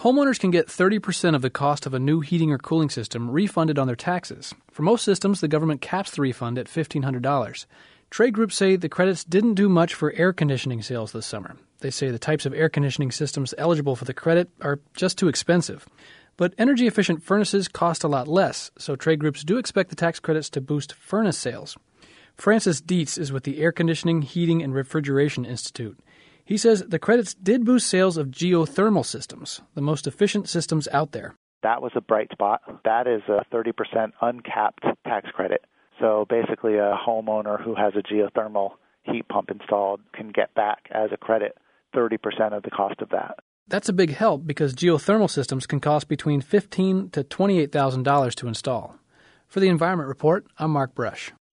Homeowners can get 30% of the cost of a new heating or cooling system refunded on their taxes. For most systems, the government caps the refund at $1,500. Trade groups say the credits didn't do much for air conditioning sales this summer. They say the types of air conditioning systems eligible for the credit are just too expensive. But energy-efficient furnaces cost a lot less, so trade groups do expect the tax credits to boost furnace sales. Francis Dietz is with the Air Conditioning, Heating, and Refrigeration Institute. He says the credits did boost sales of geothermal systems, the most efficient systems out there. That was a bright spot. That is a 30% uncapped tax credit. So basically a homeowner who has a geothermal heat pump installed can get back as a credit 30% of the cost of that. That's a big help because geothermal systems can cost between $15,000 to $28,000 to install. For the Environment Report, I'm Mark Brush.